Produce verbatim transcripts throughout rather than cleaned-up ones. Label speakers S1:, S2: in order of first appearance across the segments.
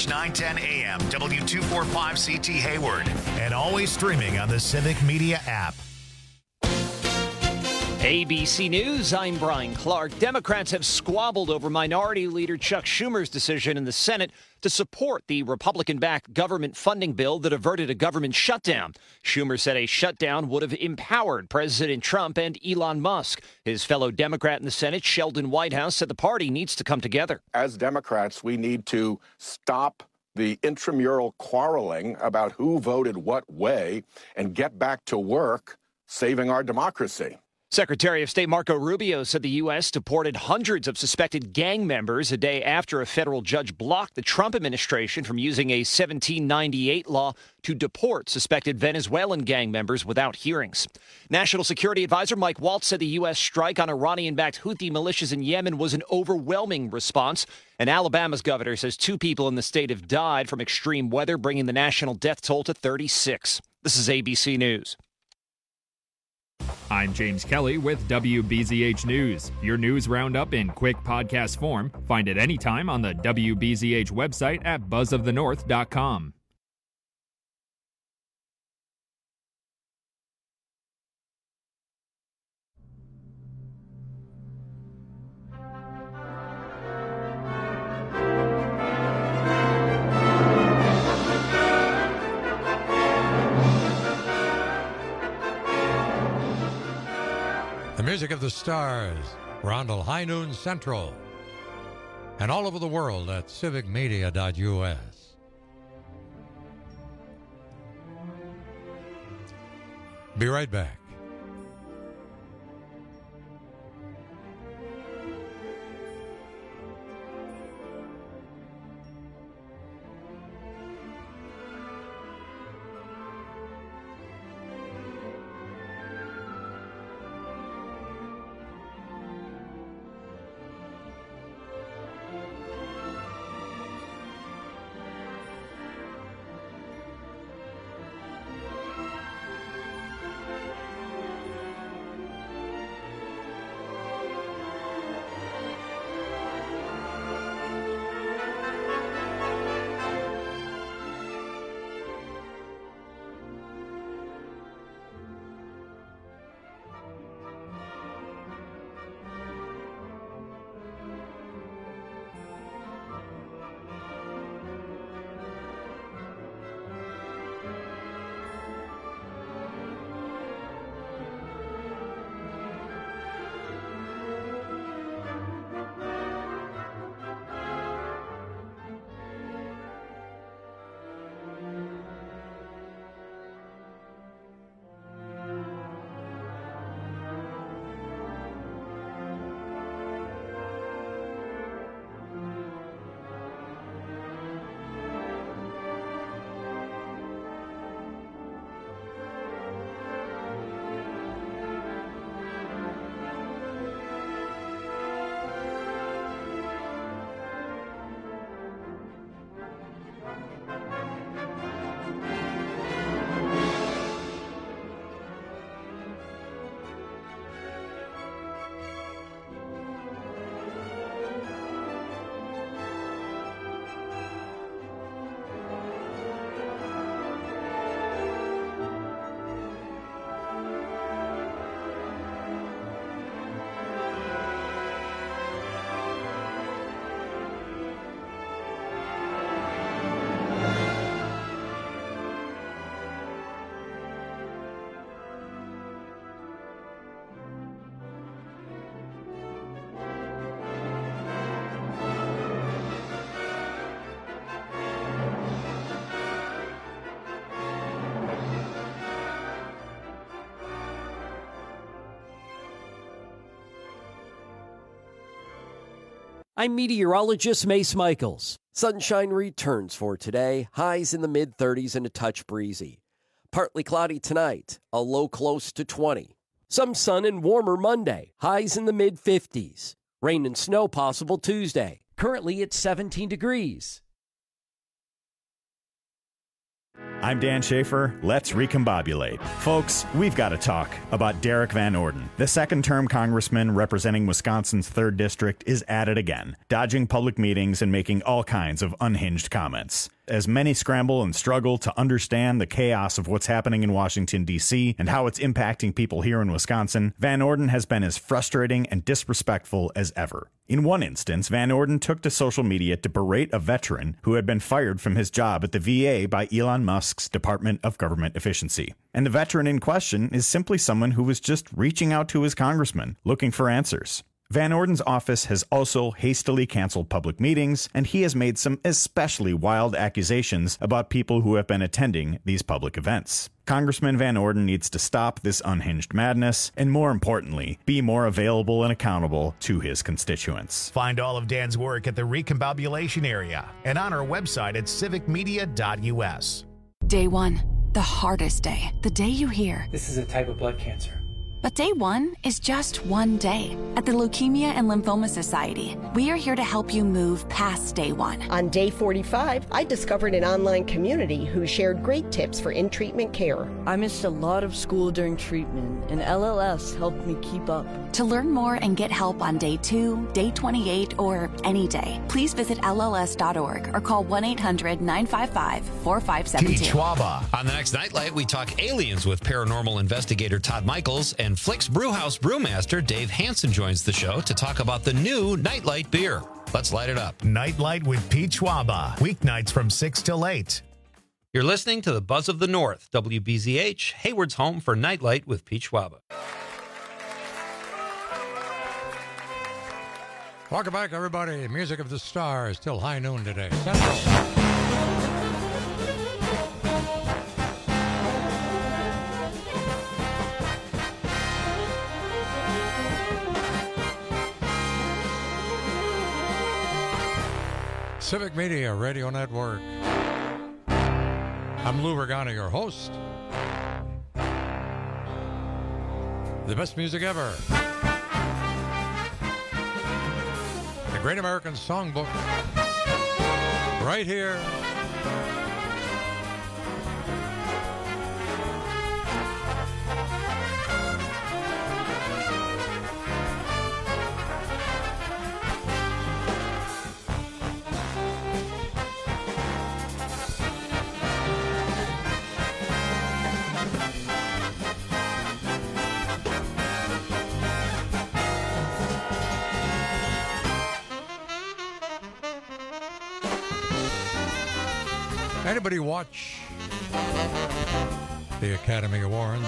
S1: News nine ten A M, W two forty-five C T Hayward, and always streaming on the Civic Media app.
S2: A B C News, I'm Brian Clark. Democrats have squabbled over Minority Leader Chuck Schumer's decision in the Senate to support the Republican-backed government funding bill that averted a government shutdown. Schumer said a shutdown would have empowered President Trump and Elon Musk. His fellow Democrat in the Senate, Sheldon Whitehouse, said the party needs to come together.
S3: As Democrats, we need to stop the intramural quarreling about who voted what way and get back to work saving our democracy.
S2: Secretary of State Marco Rubio said the U S deported hundreds of suspected gang members a day after a federal judge blocked the Trump administration from using a seventeen ninety-eight law to deport suspected Venezuelan gang members without hearings. National Security Advisor Mike Waltz said the U S strike on Iranian-backed Houthi militias in Yemen was an overwhelming response. And Alabama's governor says two people in the state have died from extreme weather, bringing the national death toll to thirty-six. This is A B C News.
S4: I'm James Kelly with W B Z H News. Your news roundup in quick podcast form. Find it anytime on the W B Z H website at buzz of the north dot com.
S5: The music of the stars. We're on to High Noon Central. And all over the world at civic media dot U S. Be right back.
S6: I'm meteorologist Mace Michaels. Sunshine returns for today. Highs in the mid-thirties and a touch breezy. Partly cloudy tonight, a low close to twenty. Some sun and warmer Monday. Highs in the mid-fifties. Rain and snow possible Tuesday. Currently it's seventeen degrees.
S7: I'm Dan Schaefer. Let's recombobulate. Folks, we've got to talk about Derek Van Orden. The second-term congressman representing Wisconsin's third District is at it again, dodging public meetings and making all kinds of unhinged comments. As many scramble and struggle to understand the chaos of what's happening in Washington, D C, and how it's impacting people here in Wisconsin, Van Orden has been as frustrating and disrespectful as ever. In one instance, Van Orden took to social media to berate a veteran who had been fired from his job at the V A by Elon Musk's Department of Government Efficiency. And the veteran in question is simply someone who was just reaching out to his congressman, looking for answers. Van Orden's office has also hastily canceled public meetings, and he has made some especially wild accusations about people who have been attending these public events. Congressman Van Orden needs to stop this unhinged madness, and more importantly, be more available and accountable to his constituents.
S1: Find all of Dan's work at the Recombobulation Area and on our website at civic media dot u s.
S8: Day one, the hardest day, the day you hear,
S9: "This is a type of blood cancer."
S8: But day one is just one day. At the Leukemia and Lymphoma Society, we are here to help you move past day one.
S10: On day forty-five, I discovered an online community who shared great tips for in-treatment care.
S11: I missed a lot of school during treatment, and L L S helped me keep up.
S8: To learn more and get help on day two, day twenty-eight, or any day, please visit L L S dot org or call one eight hundred nine five five four five seven two.
S1: Pete Schwaba.
S12: On the next Nightlight, we talk aliens with paranormal investigator Todd Michaels, and Flick's Brewhouse brewmaster Dave Hansen joins the show to talk about the new Nightlight beer. Let's light it up.
S1: Nightlight with Pete Schwaba. Weeknights from six till eight.
S12: You're listening to the Buzz of the North, W B Z H, Hayward's home for Nightlight with Pete Schwaba.
S5: Welcome back, everybody. Music of the Stars till high noon today. Central. Civic Media Radio Network. I'm Lou Vergana, your host. The best music ever. The Great American Songbook. Right here. Anybody watch the Academy Awards?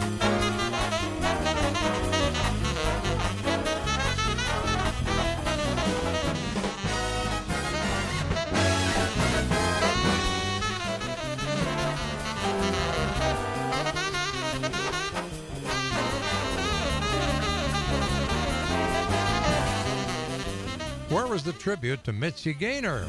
S5: Where was the tribute to Mitzi Gaynor?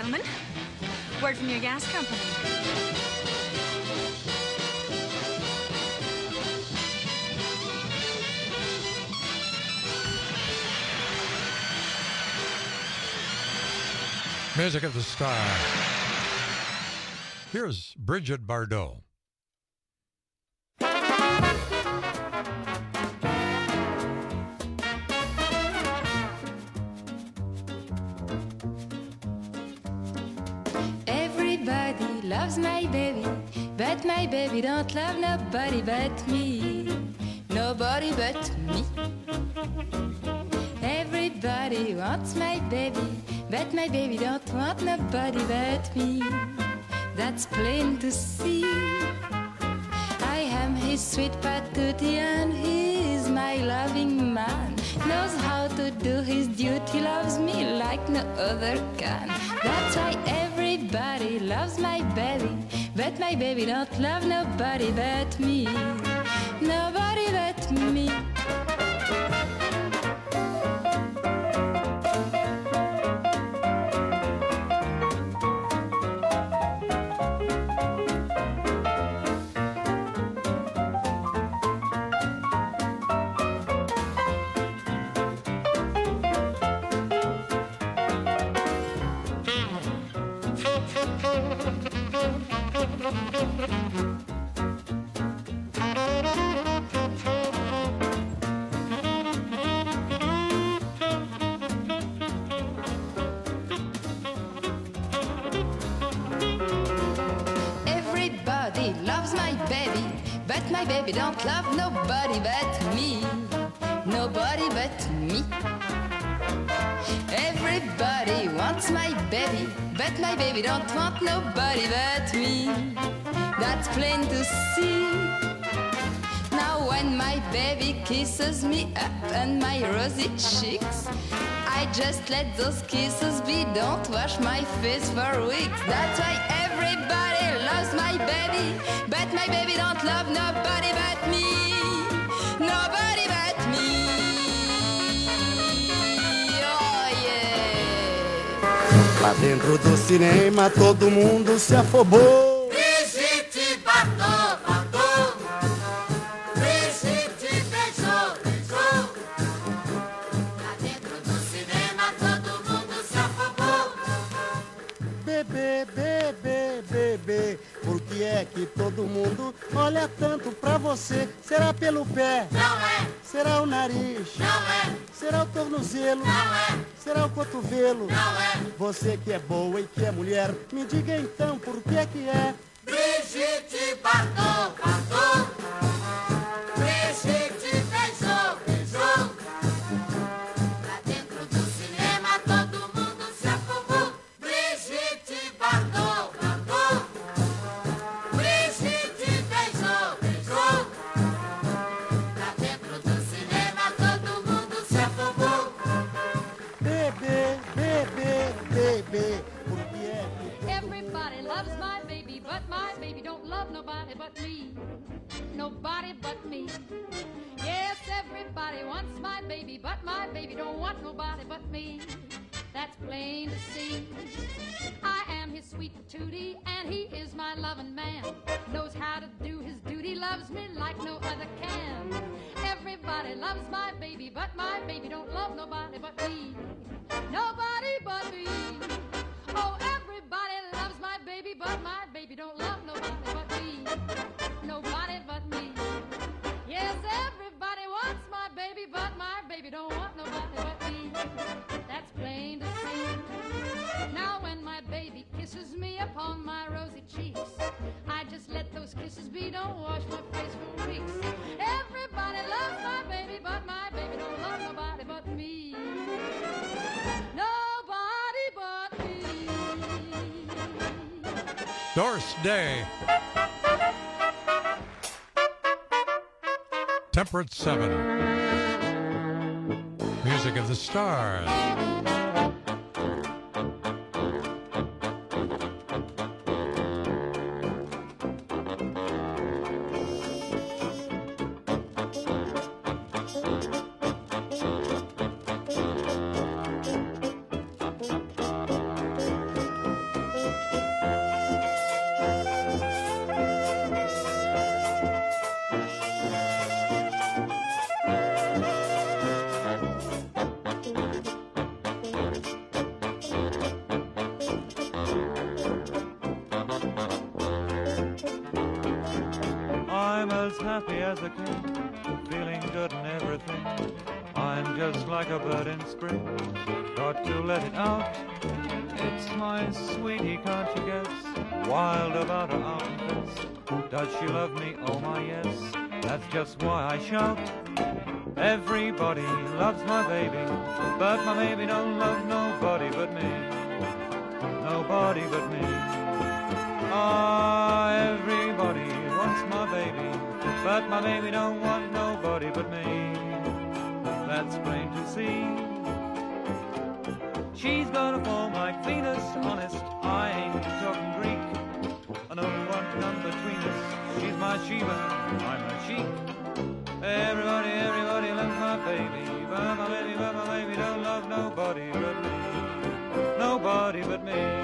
S9: gentlemen. Word from your gas company.
S5: Music of the Star. Here's Bridget Bardot.
S13: Everybody loves my baby, but my baby don't love nobody but me. Nobody but me. Everybody wants my baby, but my baby don't want nobody but me. That's plain to see. I am his sweet patootie and he is my loving man. Knows how to do his duty, loves me like no other can. That's why everybody loves my baby, but my baby don't love nobody but me. Nobody but me. My baby don't love nobody but me. Nobody but me. Everybody wants my baby, but my baby don't want nobody but me. That's plain to see. Now when my baby kisses me up on my rosy cheeks, I just let those kisses be, don't wash my face for weeks. That's why everybody loves my baby, but my baby don't love nobody but me. Nobody but me. Oh yeah.
S14: Lá dentro do cinema todo mundo se afobou.
S15: Brigitte Bardot, Bardot. Brigitte beijou, beijou. Lá dentro do cinema todo mundo se afobou.
S14: Bebê, bebê, bebê. Por que é que todo mundo olha tanto pra você? Será pelo pé?
S15: Não é.
S14: Será o nariz?
S15: Não é.
S14: Será o tornozelo?
S15: Não é.
S14: Será o cotovelo?
S15: Não é.
S14: Você que é boa e que é mulher, me diga então por que é que é?
S15: Brigitte Bardot, Bardot. Brigitte beijou, beijou. Lá dentro do cinema todo mundo se afogou. Brigitte Bardot, Bardot. Brigitte beijou, beijou. Lá dentro do cinema todo mundo se afogou.
S14: Bebê, bebê, bebê, por que é que...
S16: Everybody loves my baby, but my baby don't love nobody but me. Nobody but me. Yes, everybody wants my baby, but my baby don't want nobody but me. That's plain to see. I am his sweet patootie, and he is my loving man. Knows how to do his duty, loves me like no other can. Everybody loves my baby, but my baby don't love nobody but me. Nobody but me. Oh, everybody loves my baby, but my baby don't love nobody but me. Nobody but me. Yes, everybody wants my baby, but my baby don't want nobody but me. That's plain to see. Now when my baby kisses me upon my rosy cheeks, I just let those kisses be, don't wash my face for weeks. Everybody loves my baby, but my baby don't love nobody but me. Nobody but me.
S5: Doris Day. Temperate Seven. Music of the Stars.
S17: I'm as happy as a king, feeling good and everything. I'm just like a bird in spring, got to let it out. It's my sweetie, can't you guess? Wild about her out and fest. Does she love me? Oh my yes. That's just why I shout. Everybody loves my baby, but my baby don't love nobody but me. Nobody but me. Ah, everybody wants my baby, but my baby don't want nobody but me. That's plain to see. She's got a form like Venus, honest, I ain't talking Greek. No one to come between us, she's my Sheba, I'm her sheik. Everybody, everybody loves my baby, but my baby, but my baby don't love nobody but me. Nobody but me.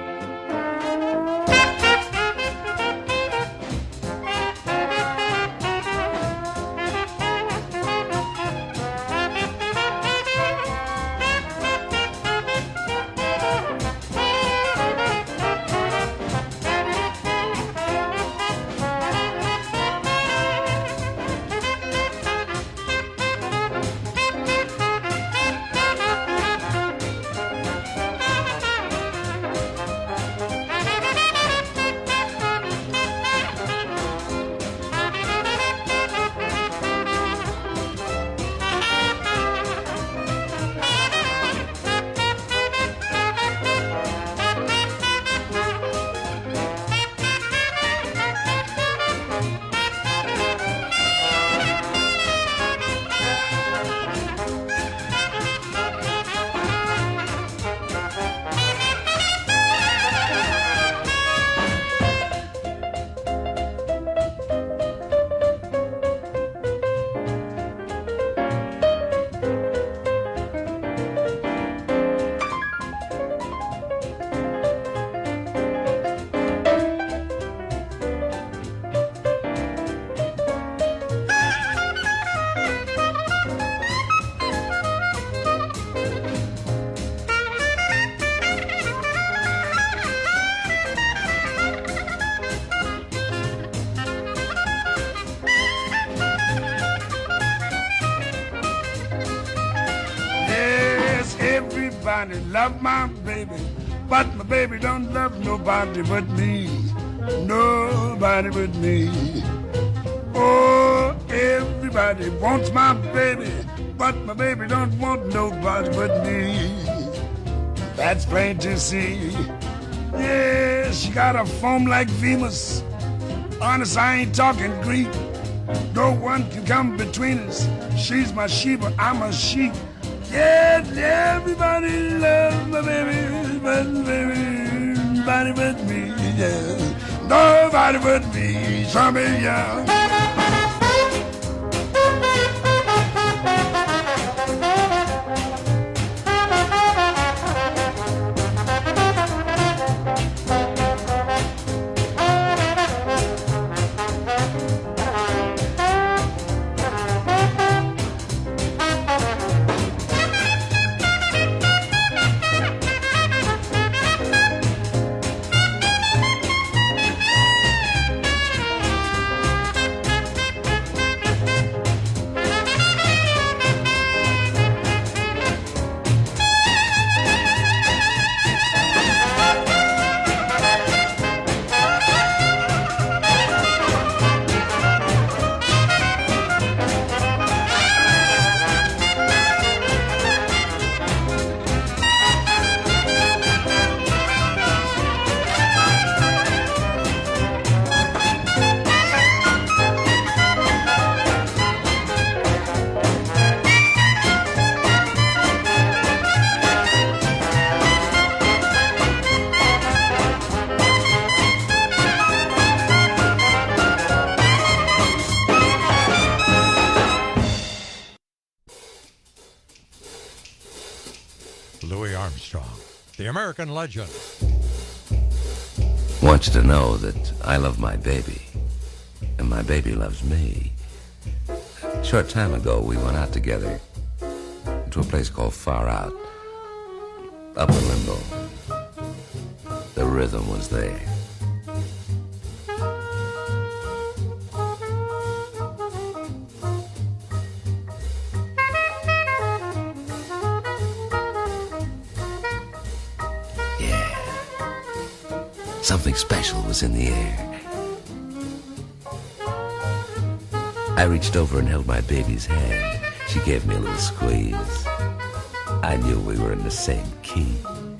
S18: Everybody love my baby, but my baby don't love nobody but me. Nobody but me. Oh, everybody wants my baby, but my baby don't want nobody but me. That's plain to see. Yeah, she got a form like Venus. Honest, I ain't talking Greek. No one can come between us. She's my Sheba, I'm a sheep. Yeah, everybody loves my baby, but baby, nobody but me, yeah. Nobody but me, somebody, yeah.
S5: Louis Armstrong, the American legend.
S19: I want you to know that I love my baby, and my baby loves me. A short time ago, we went out together to a place called Far Out, up in Limbo. The rhythm was there. Yeah. Something special was in the air. I reached over and held my baby's hand. She gave me a little squeeze. I knew we were in the same key.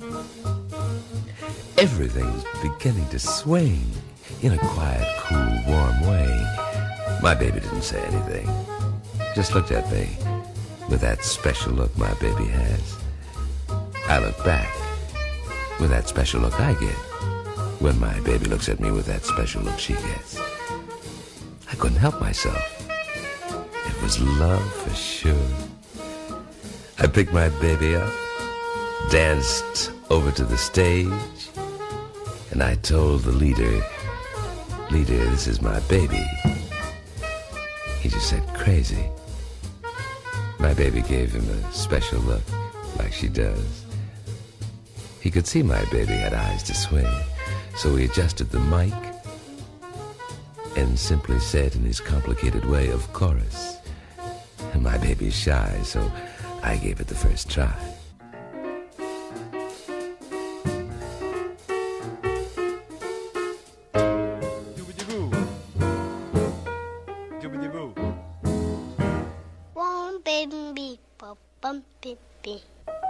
S19: Everything was beginning to swing in a quiet, cool, warm way. My baby didn't say anything. Just looked at me with that special look my baby has. I looked back with that special look I get when my baby looks at me with that special look she gets. I couldn't help myself. It was love for sure. I picked my baby up, danced over to the stage, and I told the leader, "Leader, this is my baby." He just said, "Crazy." My baby gave him a special look, like she does. He could see my baby had eyes to swing, so he adjusted the mic and simply said in his complicated way, "Of course." And my baby's shy, so I gave it the first try.
S15: One baby, bum bum baby.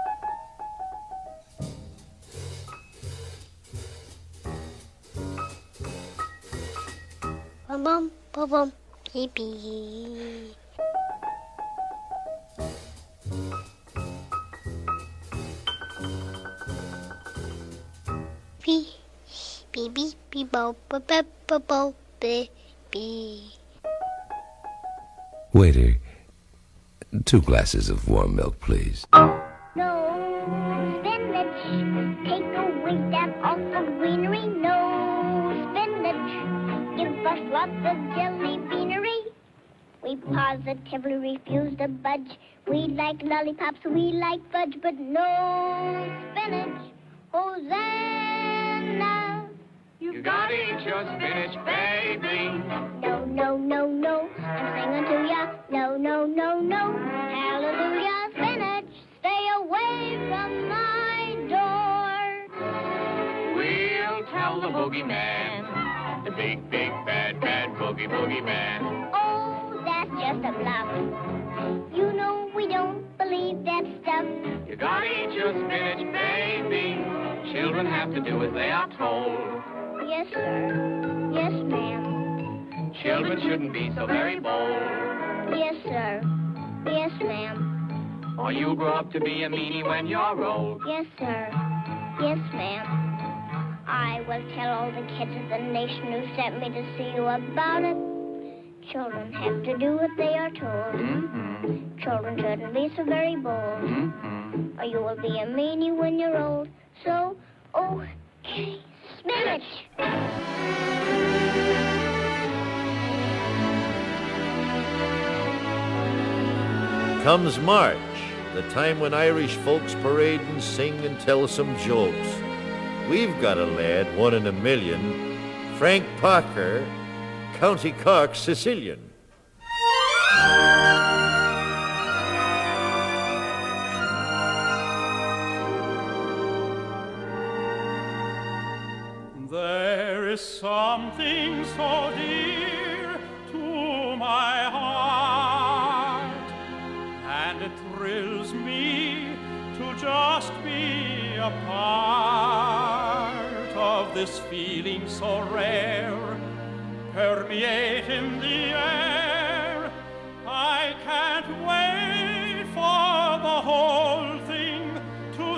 S15: Bum bum bum bum baby. Beep, beep, beep, beep, bo, bo, bo, bo, bo, baby.
S19: Waiter, two glasses of warm milk, please.
S15: No spinach, take away that awful greenery. No spinach, give us lots of jelly beanery. We positively refuse to budge. We like lollipops, we like fudge, but no spinach. Hosanna!
S20: You gotta eat your spinach, baby.
S15: No, no, no, no, I'm singing to ya. No, no, no, no, hallelujah. Spinach, stay away from my door.
S20: We'll tell the boogeyman, the big, big, bad, bad boogie, boogie man.
S15: Oh, that's just a bluff. You know we don't believe that stuff.
S20: You gotta eat your spinach, baby. Children have to do as they are told.
S15: Yes, sir. Yes, ma'am.
S20: Children shouldn't be so very bold.
S15: Yes, sir. Yes, ma'am.
S20: Or you'll grow up to be a meanie when you're old.
S15: Yes, sir. Yes, ma'am. I will tell all the kids of the nation who sent me to see you about it. Children have to do what they are told.
S20: Mm-hmm.
S15: Children shouldn't be so very bold.
S20: Mm-hmm.
S15: Or you will be a meanie when you're old. So, okay, spinach.
S21: Comes March, the time when Irish folks parade and sing and tell some jokes. We've got a lad, one in a million, Frank Parker, County Cork, Sicilian.
S22: There is something so dear to my heart, and it thrills me to just be a part of this feeling so rare, permeating the air. I can't wait for the whole thing to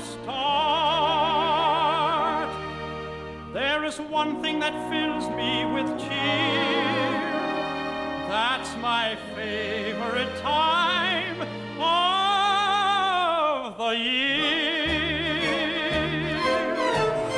S22: start. There is one thing that fills me with cheer. That's my favorite time of the year. I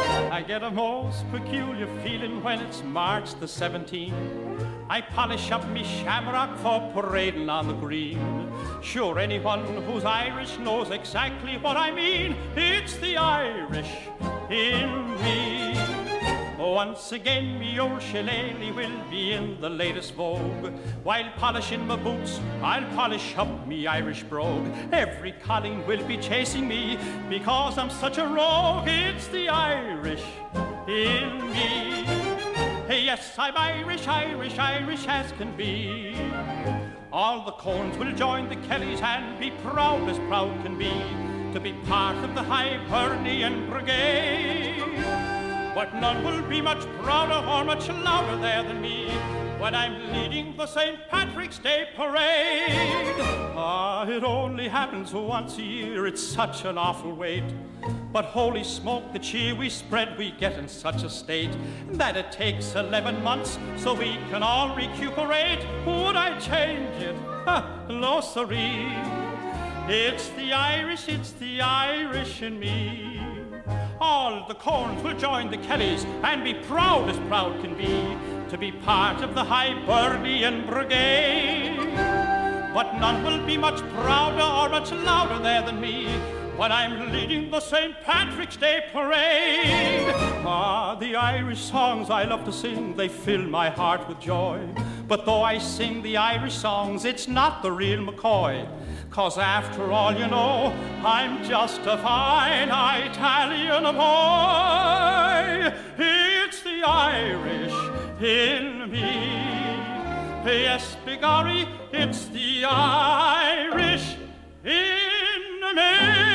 S22: get a most peculiar feeling when it's March the seventeenth. I polish up me shamrock for parading on the green. Sure, anyone who's Irish knows exactly what I mean. It's the Irish in me. Once again, me old shillelagh will be in the latest vogue. While polishing my boots, I'll polish up me Irish brogue. Every colleen will be chasing me because I'm such a rogue. It's the Irish in me. Yes, I'm Irish, Irish, Irish as can be. All the Coens will join the Kellys and be proud as proud can be to be part of the Hibernian Brigade. But none will be much prouder or much louder there than me when I'm leading the Saint Patrick's Day Parade. Ah, it only happens once a year, it's such an awful wait. But holy smoke, the cheer we spread, we get in such a state that it takes eleven months so we can all recuperate. Would I change it? Ha, no siree. It's the Irish, it's the Irish in me. All the Corns will join the Kellys and be proud as proud can be to be part of the Hibernian Brigade. But none will be much prouder or much louder there than me when I'm leading the Saint Patrick's Day Parade. Ah, the Irish songs I love to sing, they fill my heart with joy. But though I sing the Irish songs, it's not the real McCoy. 'Cause after all, you know, I'm just a fine Italian boy. It's the Irish in me. Yes, bigorry, it's the Irish in me.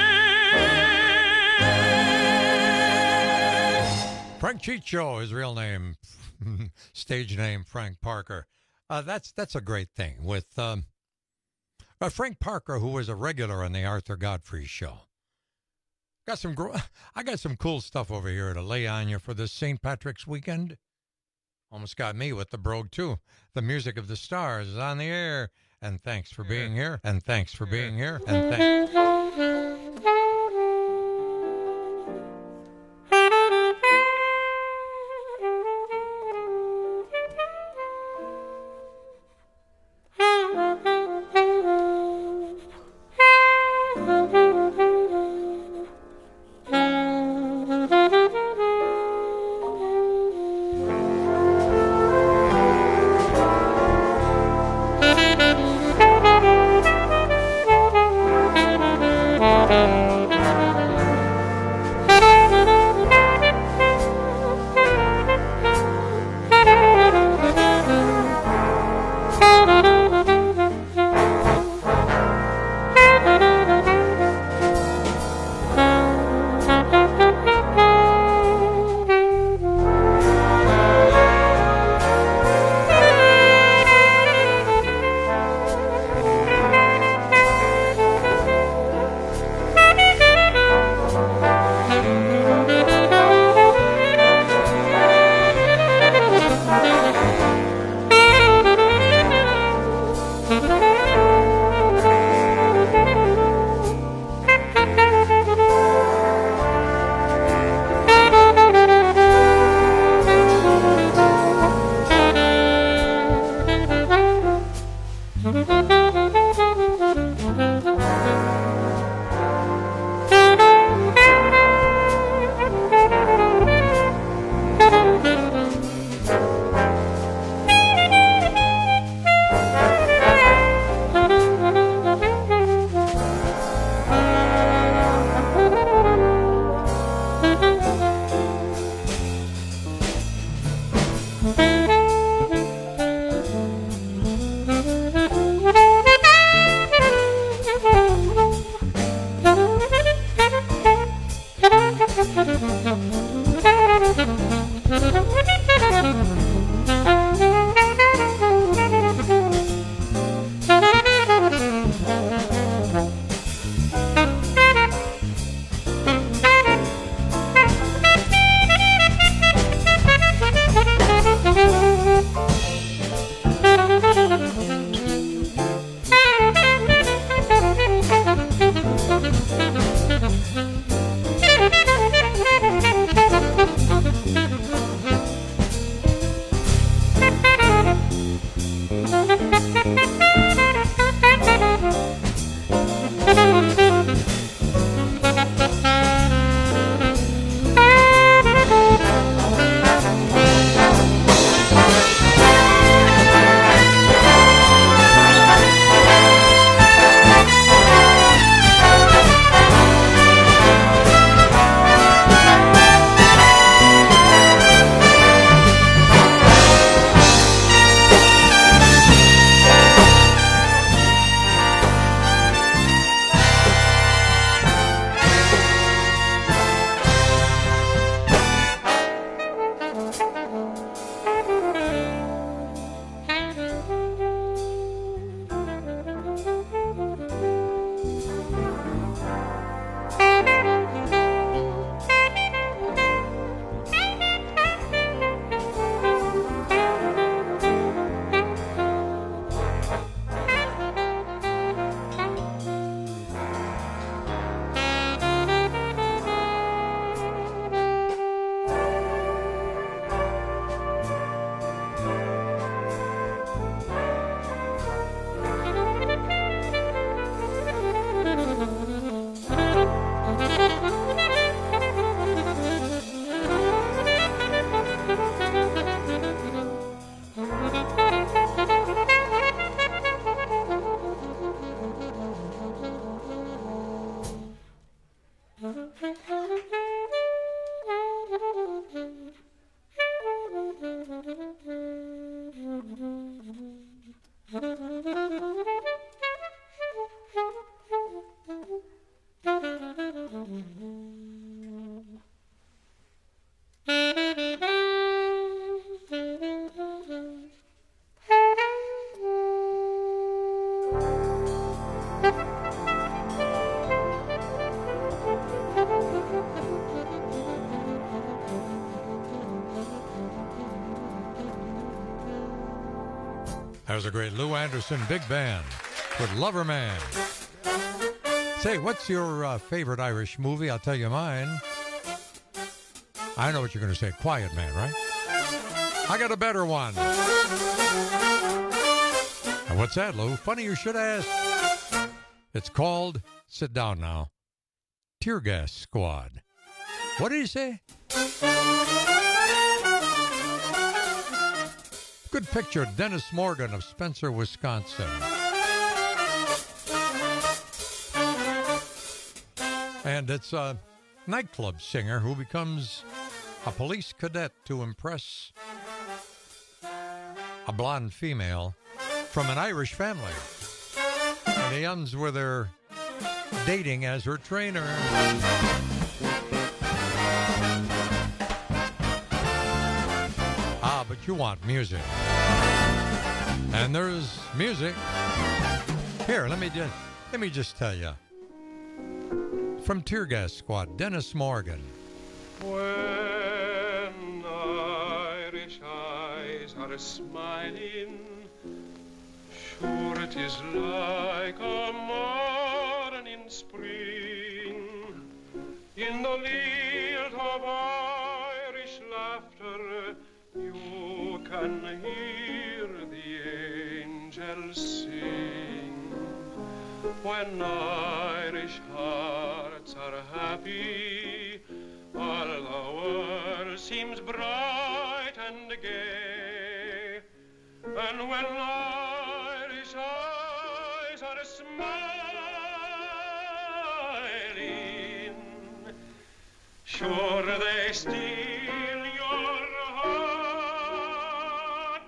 S5: Frank Ciccio, his real name, stage name Frank Parker. Uh, that's that's a great thing with um, uh, Frank Parker, who was a regular on the Arthur Godfrey Show. Got some, gro- I got some cool stuff over here to lay on you for this Saint Patrick's weekend. Almost got me with the brogue too. The music of the stars is on the air, and thanks for being here. And thanks for being here. And thanks. There's a great Lou Anderson big band with Lover Man. Say, what's your uh, favorite Irish movie? I'll tell you mine. I know what you're going to say. Quiet Man, right? I got a better one. And what's that, Lou? Funny you should ask. It's called, sit down now, Tear Gas Squad. What did he say? Good picture, Dennis Morgan of Spencer, Wisconsin. And it's a nightclub singer who becomes a police cadet to impress a blonde female from an Irish family. And he ends with her dating as her trainer. Ah, but you want music. And there's music. Here, let me just let me just tell you. From Tear Gas Squad, Dennis Morgan.
S22: When Irish eyes are smiling, sure it is like a morning spring. In the lilt of Irish laughter, you can hear the angels sing. When Irish hearts are happy, all the world seems bright and gay. And when Irish eyes are smiling, sure they steal your heart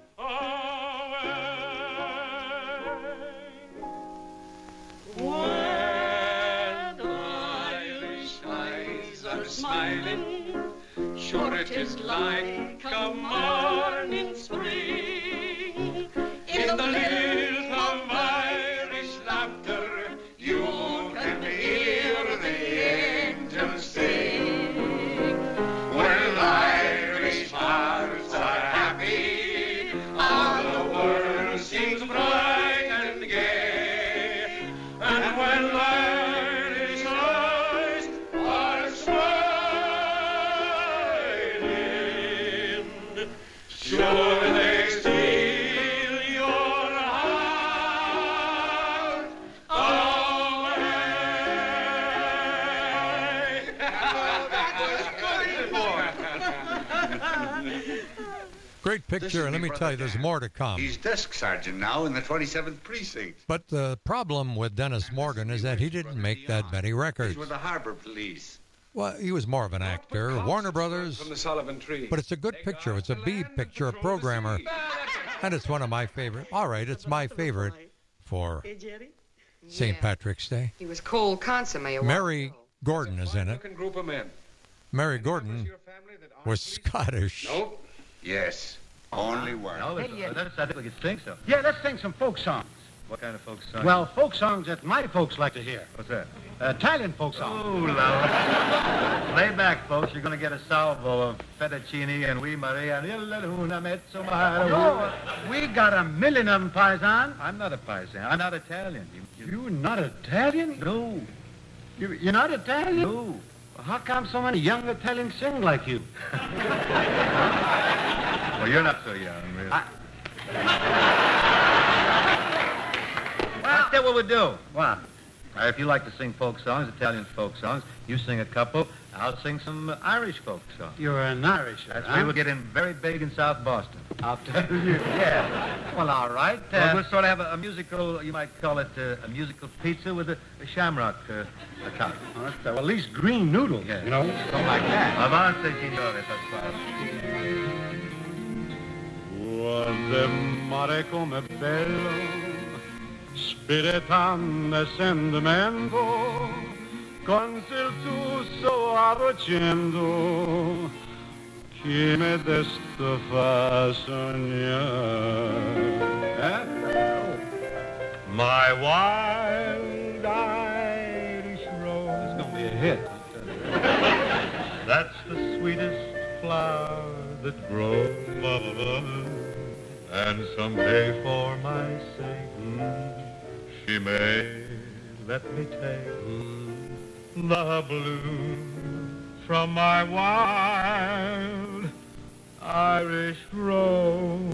S22: away. When Irish eyes are smiling, sure it is like a morning spring. In the lilt of Irish laughter, you can hear the angels sing. When Irish hearts are happy, all the world seems bright and gay. And when Irish eyes are smiling, sure they steal your heart away.
S5: Great picture, and let me tell you, there's more to come.
S2: He's desk sergeant now in the twenty-seventh precinct.
S5: But the problem with Dennis Morgan is that he didn't make that many records.
S2: He's with the Harbor Police.
S5: Well, he was more of an actor. Warner Brothers.
S2: From the Sullivan Tree.
S5: But it's a good picture. It's a B picture, a programmer. And it's one of my favorite. All right, it's my favorite for Saint Patrick's Day.
S3: He was cold consomme. a while
S5: Mary
S3: ago.
S5: Gordon is in it.
S2: Group of men.
S5: Mary Gordon was Scottish.
S2: Nope. Yes. Only one.
S23: No, let's,
S2: Hey,
S23: uh, let's, I think we could sing some. Yeah, let's sing some folk songs. What kind of folk songs? Well, folk songs that my folks like to hear. What's that? Uh, Italian folk songs. Ooh, la. Lay back, folks. You're going to get a salvo of fettuccine and we Maria and il luna mezzo mare. No, we got a million of them, Paisan. I'm not a Paisan. I'm not Italian. You, you... You're not Italian? No. You, you're not Italian? No. Well, how come so many young Italians sing like you? Well, you're not so young, really. I... Well, that's what we'll do. What? Uh, if you like to sing folk songs, Italian folk songs, you sing a couple. I'll sing some uh, Irish folk songs. You're an Irish. That's huh? we will get in very big in South Boston. I'll tell you. Yeah. Well, all right. Uh, well, we'll sort of have a, a musical, you might call it uh, a musical pizza with a, a shamrock uh, a top. Well, well, at least green noodles, yeah. you know, something like that. Avance, signore, Pasquale.
S24: Guarda mare come bello, spiritando e sentimento, con il tuo arrocendo, che mi desta fa sognare. Eh? My wild Irish rose.
S23: It's going to be a hit.
S24: That's the sweetest flower that grows. And someday for my sake, mm, she may let me take mm, the bloom from my wild Irish rose.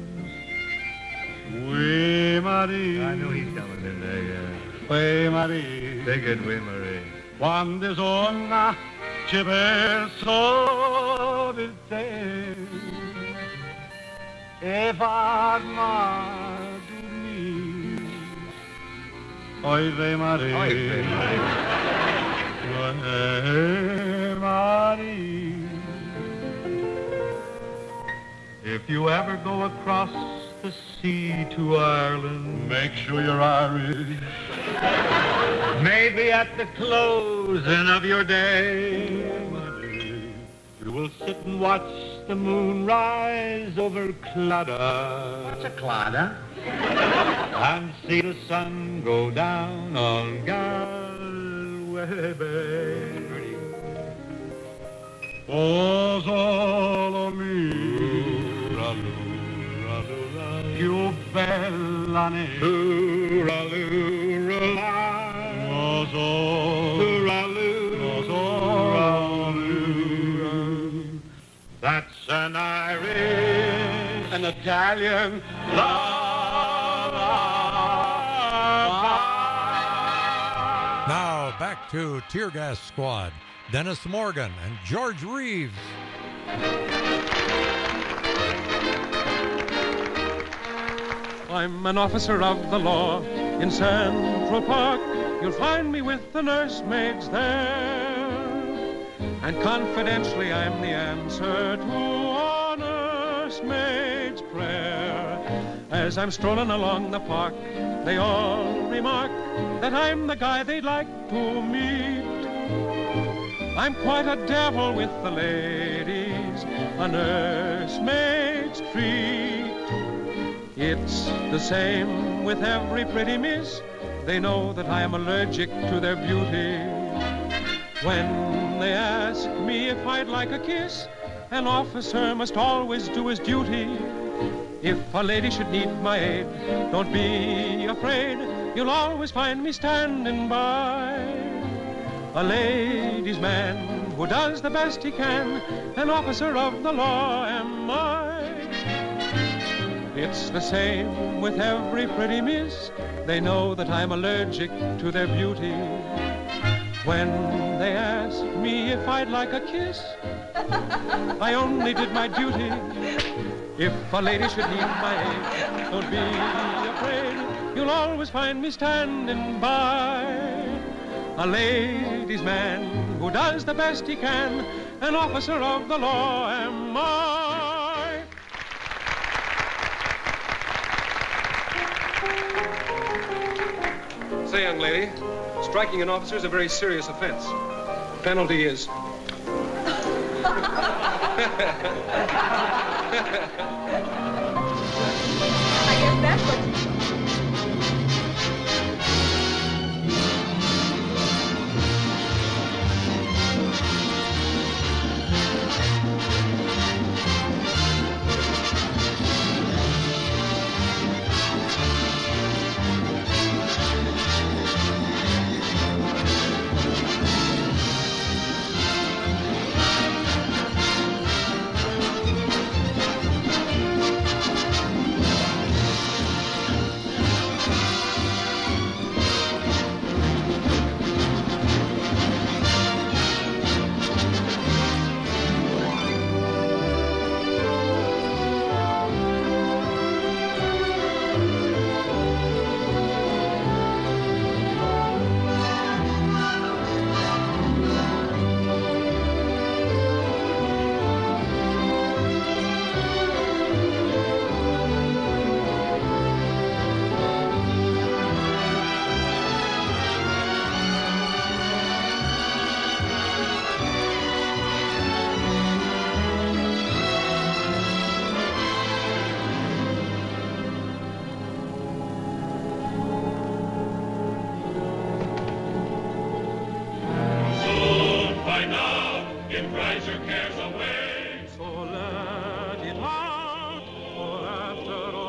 S24: Oui, Marie. I knew he's coming in there, yeah. Oui, Marie. Take it, oui, Marie. Quando sono ci penso di te e farmi dormire. Oi, oui, Marie. Oi, oui, Marie. Oui, Marie. If you ever go across the sea to Ireland, make sure you're Irish. Maybe at the closing of your day, you will sit and watch the moon rise over Claddagh. What's a Claddagh? And see the sun go down on Galway Bay. Oh, solo mi. Più bella nera, lo so, lo so, that's an Irish, an Italian love.
S5: Now back to Tear Gas Squad, Dennis Morgan and George Reeves.
S22: I'm an officer of the law in Central Park. You'll find me with the nursemaids there. And confidentially, I'm the answer to a nursemaid's prayer. As I'm strolling along the park, they all remark that I'm the guy they'd like to meet. I'm quite a devil with the ladies, a nursemaid's treat. It's the same with every pretty miss. They know that I am allergic to their beauty. When they ask me if I'd like a kiss, an officer must always do his duty. If a lady should need my aid, don't be afraid. You'll always find me standing by. A ladies' man who does the best he can, an officer of the law am I. It's the same with every pretty miss. They know that I'm allergic to their beauty. When they ask me if I'd like a kiss, I only did my duty. If a lady should need my aid, don't be afraid. You'll always find me standing by. A ladies' man who does the best he can, an officer of the law am I.
S3: Say, young lady, striking an officer is a very serious offense. Penalty is...
S9: I guess that's what you...
S22: So let it out, for after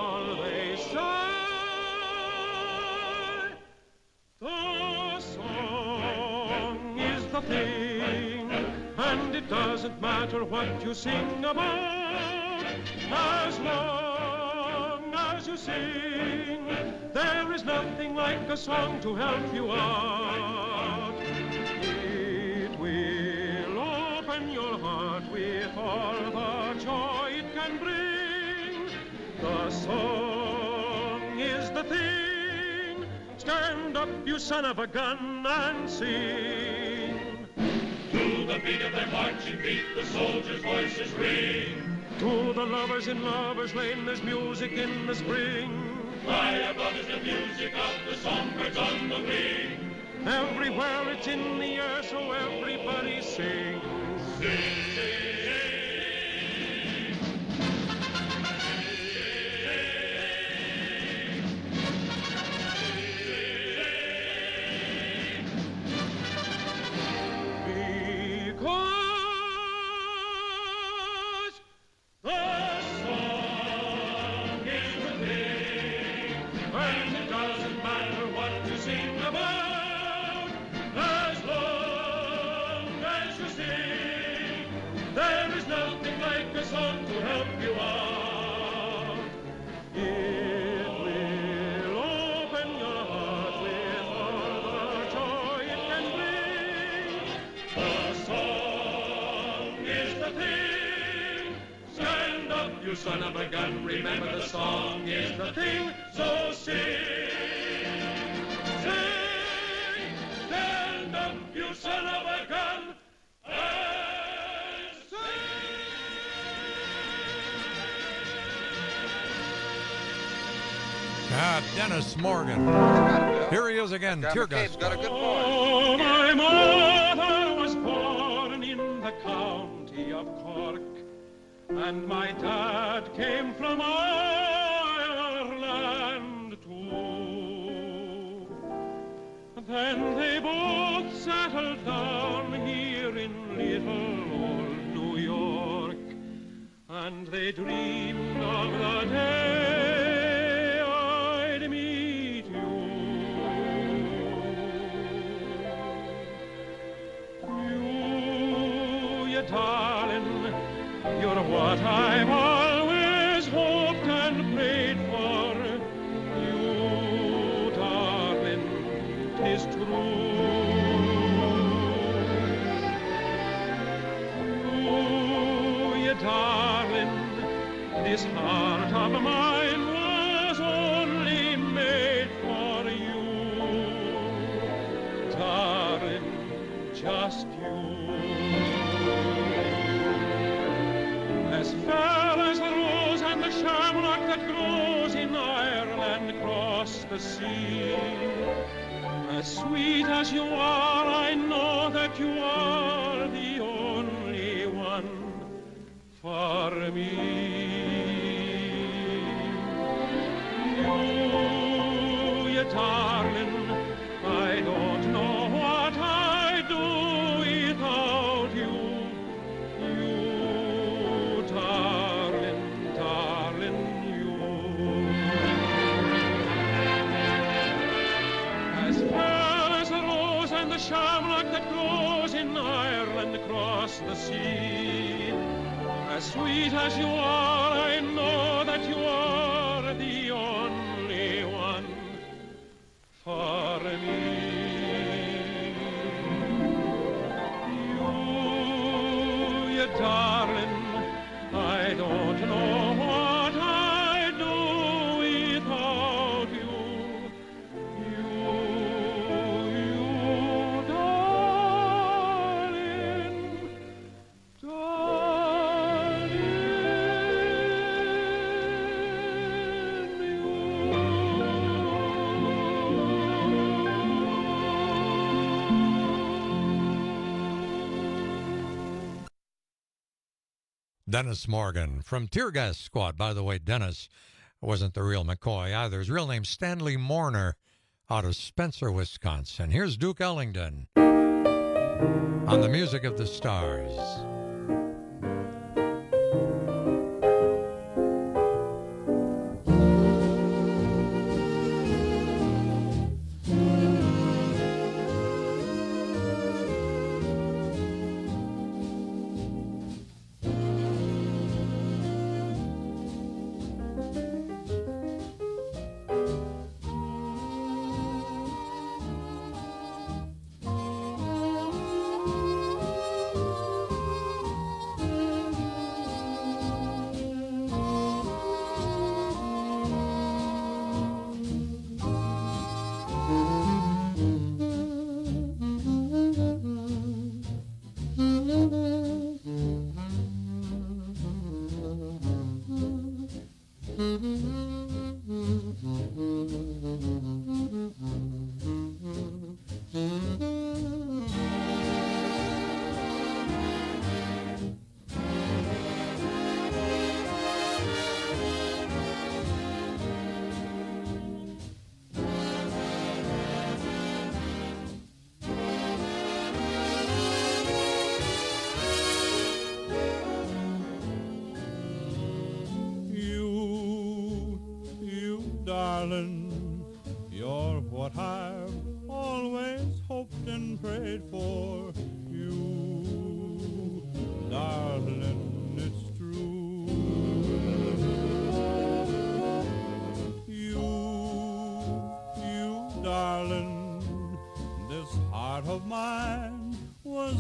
S22: thing, and it doesn't matter what you sing about, as long as you sing. There is nothing like a song to help you out. It will open your heart with all the joy it can bring. The song is the thing. Stand up, you son of a gun, and sing.
S20: To the beat of their marching beat, the soldiers' voices ring.
S22: To the lovers in Lover's Lane, there's music in the spring.
S20: High above is the music of the songbirds on the wing.
S22: Everywhere it's in the air, so everybody sings.
S20: Sing.
S22: Son of a gun, remember the song is the thing, so sing, sing, stand up, you son of a gun, and sing.
S5: Ah, Dennis Morgan. Here he is again, Tear Gas.
S22: Got a good oh, my mother was born in the county of Cork, and my dad came from Ireland too. Then they both settled down here in little old New York, and they dreamed of the day I'd meet you. You, you darling, you're what I've always hoped and prayed for. You, darling, 'tis true. You, you darling, this heart of mine was only made for you. Darling, just you. As fair as the rose and the shamrock that grows in Ireland across the sea, as sweet as you are, I know that you are the only one for me. You, you darling, I don't know what I'd do without you. The shamrock that grows in Ireland across the sea. As sweet as you are, I know that you are the only one for me. You, you darling, I don't know what I'd do without you.
S5: Dennis Morgan from Tear Gas Squad. By the way, Dennis wasn't the real McCoy either. His real name's Stanley Mourner out of Spencer, Wisconsin. Here's Duke Ellington on the Music of the Stars.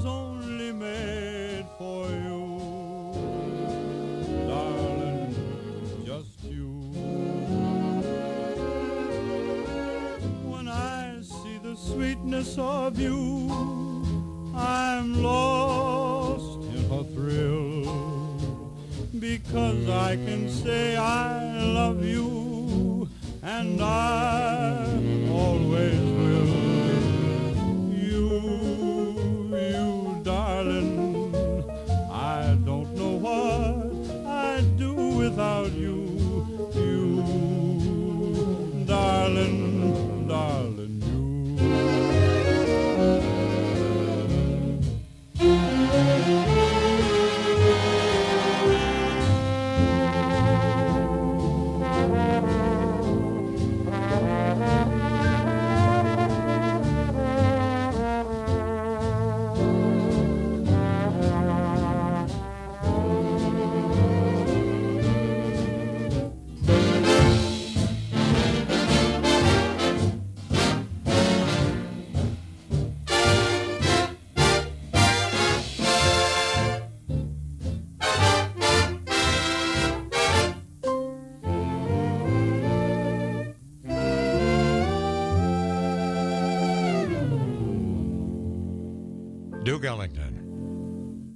S24: was only made for you, darling, just you. When I see the sweetness of you, I'm lost in a thrill, because I can say I love you, and I always will. You, you, darling, I don't know what I'd do without you. You, darling, darling,
S5: Duke Ellington.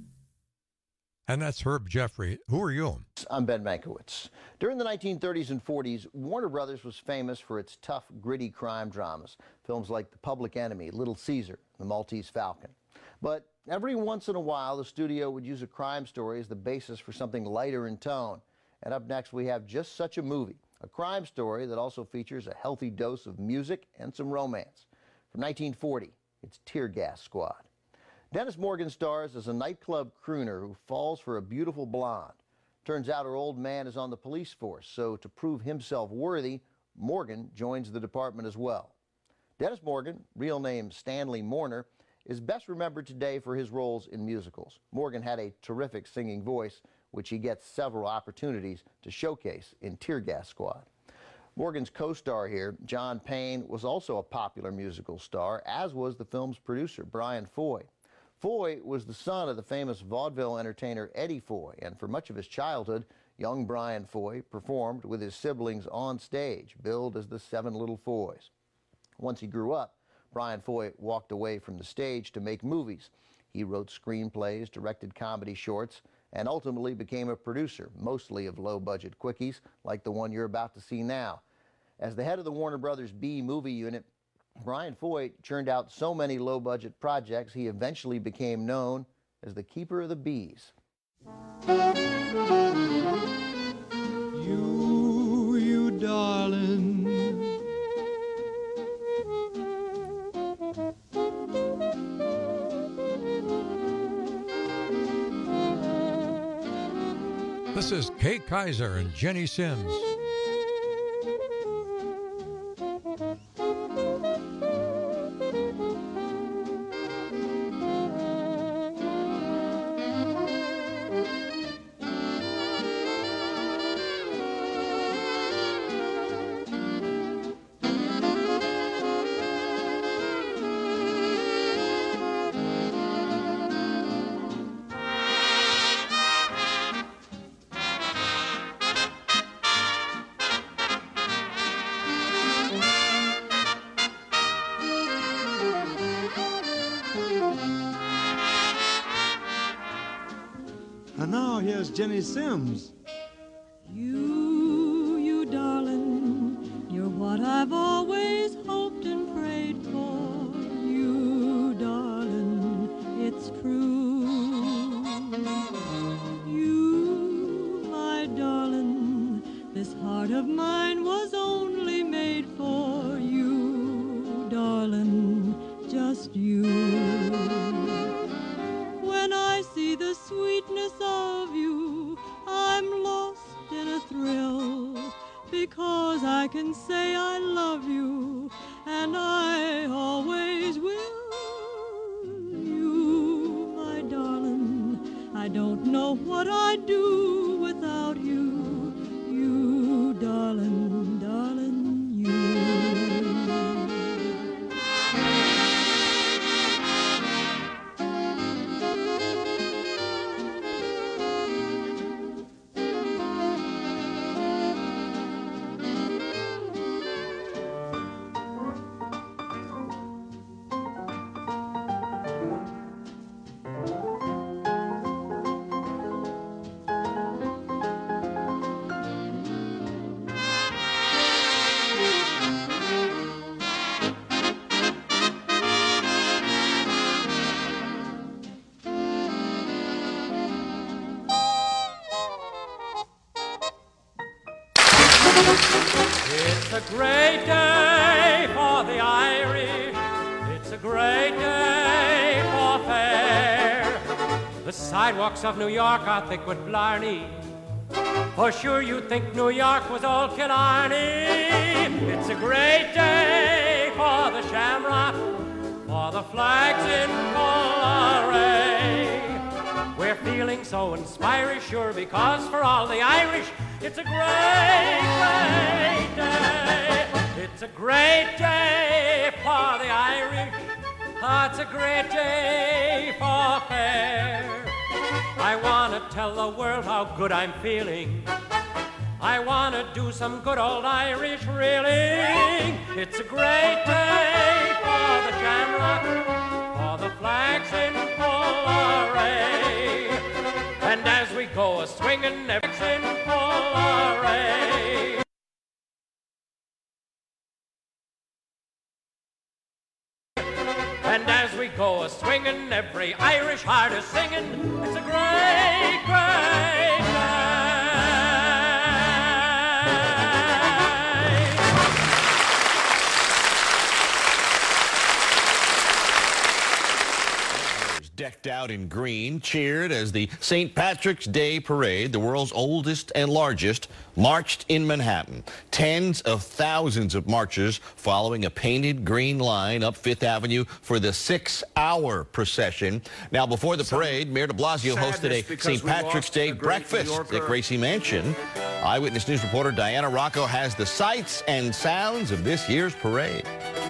S5: And that's Herb Jeffrey. Who are you?
S4: I'm Ben Mankiewicz. During the nineteen thirties and forties, Warner Brothers was famous for its tough, gritty crime dramas. Films like The Public Enemy, Little Caesar, The Maltese Falcon. But every once in a while, the studio would use a crime story as the basis for something lighter in tone. And up next, we have just such a movie, a crime story that also features a healthy dose of music and some romance. From nineteen forty, it's Tear Gas Squad. Dennis Morgan stars as a nightclub crooner who falls for a beautiful blonde. Turns out her old man is on the police force, so to prove himself worthy, Morgan joins the department as well. Dennis Morgan, real name Stanley Mourner, is best remembered today for his roles in musicals. Morgan had a terrific singing voice, which he gets several opportunities to showcase in Tear Gas Squad. Morgan's co-star here, John Payne, was also a popular musical star, as was the film's producer, Brian Foy. Foy was the son of the famous vaudeville entertainer Eddie Foy, and for much of his childhood, young Brian Foy performed with his siblings on stage, billed as the Seven Little Foys. Once he grew up, Brian Foy walked away from the stage to make movies. He wrote screenplays, directed comedy shorts, and ultimately became a producer, mostly of low-budget quickies, like the one you're about to see now. As the head of the Warner Brothers B movie unit, Brian Foy churned out so many low-budget projects, he eventually became known as the Keeper of the Bees.
S24: you, you darling.
S5: This is Kay Kaiser and Jenny Sims.
S24: And now here's Jenny Sims.
S6: You, you darling, you're what I've always hoped and prayed for. You, darling, it's true. You, my darling, this heart of mine was only made for you, darling, just you. When I see the sweetness of you, I'm lost in a thrill, because I can say I love you, and I always will. You, my darling, I don't know what I'd do without you. You, darling, darling, you.
S22: It's a great day for the Irish. It's a great day for fair. The sidewalks of New York are thick with blarney. For sure you'd think New York was all Killarney. It's a great day for the Shamrock, for the flags in full array. We're feeling so inspiring, sure, because for all the Irish, it's a great, great day. It's a great day for the Irish. Oh, it's a great day for fair. I want to tell the world how good I'm feeling. I want to do some good old Irish reeling. It's a great day for the Shamrock, for the flags in full array. And as we go a-swinging, everything's in full array. And as we go a-swinging, every Irish heart is singing. It's a great, great day.
S7: Decked out in green, cheered as the Saint Patrick's Day Parade, the world's oldest and largest, marched in Manhattan. Tens of thousands of marchers following a painted green line up Fifth Avenue for the six-hour procession. Now, before the parade, Mayor de Blasio hosted a Saint Patrick's Day breakfast at Gracie Mansion. Eyewitness News reporter Diana Rocco has the sights and sounds of this year's parade.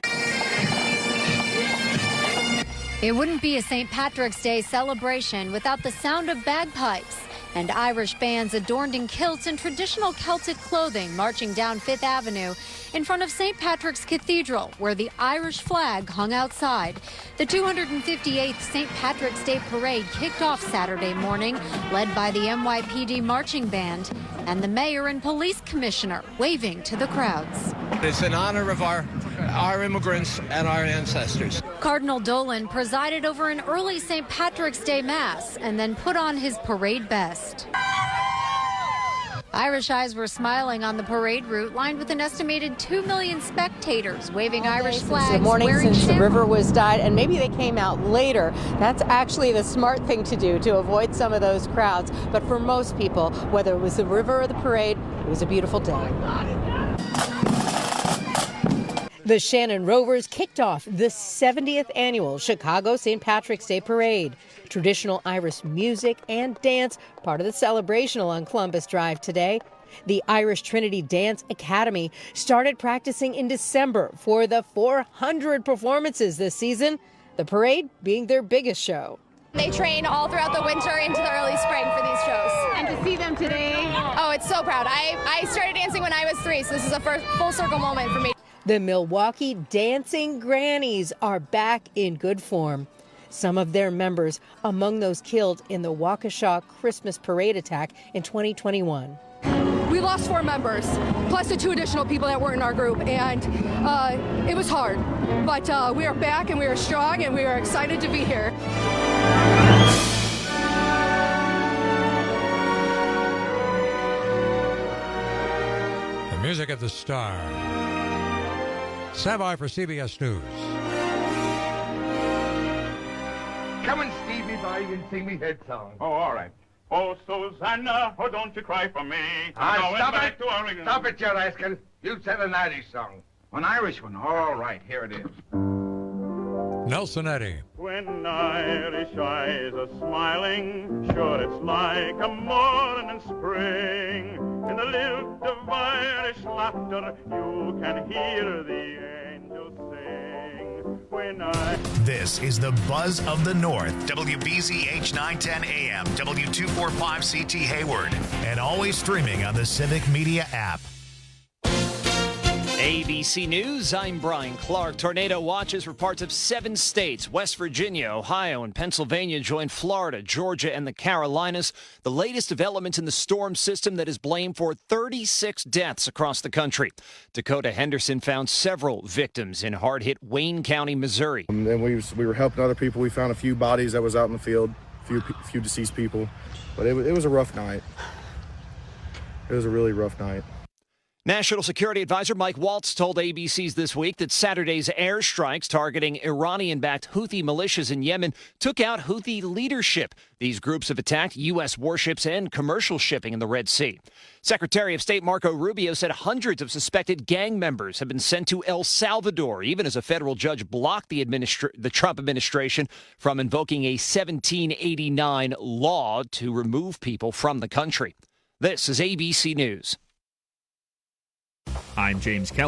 S8: It wouldn't be a Saint Patrick's Day celebration without the sound of bagpipes and Irish bands adorned in kilts and traditional Celtic clothing marching down Fifth Avenue in front of Saint Patrick's Cathedral, where the Irish flag hung outside. The two hundred fifty-eighth Saint Patrick's Day Parade kicked off Saturday morning, led by the N Y P D marching band and the mayor and police commissioner waving to the crowds.
S10: It's in honor of our, our immigrants and our ancestors.
S8: Cardinal Dolan presided over an early Saint Patrick's Day Mass and then put on his parade best. Irish eyes were smiling on the parade route, lined with an estimated two million spectators waving
S11: All
S8: Irish
S11: since
S8: flags.
S11: The morning since
S8: shamrocks.
S11: the river was dyed, and maybe they came out later. That's actually the smart thing to do to avoid some of those crowds. But for most people, whether it was the river or the parade, it was a beautiful day. The Shannon Rovers kicked off the seventieth annual Chicago Saint Patrick's Day Parade. Traditional Irish music and dance, part of the celebration along Columbus Drive today. The Irish Trinity Dance Academy started practicing in December for the four hundred performances this season, the parade being their biggest show.
S9: They train all throughout the winter into the early spring for these shows. And to see them today, oh, it's so proud. I, I started dancing when I was three, so this is a first full circle moment for me.
S11: The Milwaukee Dancing Grannies are back in good form. Some of their members among those killed in the Waukesha Christmas parade attack in twenty twenty-one.
S9: We lost four members, plus the two additional people that were in our group, and uh, it was hard. But uh, we are back, and we are strong, and we are excited to be here.
S5: The music of the star. Stand by for C B S News.
S2: Come and Stevie by and sing me head song.
S24: Oh, all right. Oh, Susanna, oh, don't you cry for me.
S2: Ah,
S24: Going
S2: stop
S24: back
S2: it.
S24: to our England.
S2: Stop it, you rascal. You said an Irish song. An Irish one? All right, here it is.
S5: Nelson Eddy.
S24: When Irish eyes are smiling, sure it's like a morning in spring. In the lilt of Irish laughter, you can hear the angels sing. When I...
S1: This is the Buzz of the North. W B Z H nine ten A M, W two forty-five C T Hayward, and always streaming on the Civic Media app.
S25: A B C News, I'm Brian Clark. Tornado watches for parts of seven states. West Virginia, Ohio, and Pennsylvania join Florida, Georgia, and the Carolinas. The latest developments in the storm system that is blamed for thirty-six deaths across the country. Dakota Henderson found several victims in hard-hit Wayne County, Missouri.
S26: And then we, was, we were helping other people. We found a few bodies that was out in the field, a few, few deceased people. But it, it was a rough night. It was a really rough night.
S25: National Security Advisor Mike Waltz told A B C's This Week that Saturday's airstrikes targeting Iranian-backed Houthi militias in Yemen took out Houthi leadership. These groups have attacked U S warships and commercial shipping in the Red Sea. Secretary of State Marco Rubio said hundreds of suspected gang members have been sent to El Salvador, even as a federal judge blocked the, administra- the Trump administration from invoking a seventeen eighty-nine law to remove people from the country. This is A B C News.
S12: I'm James Kelly.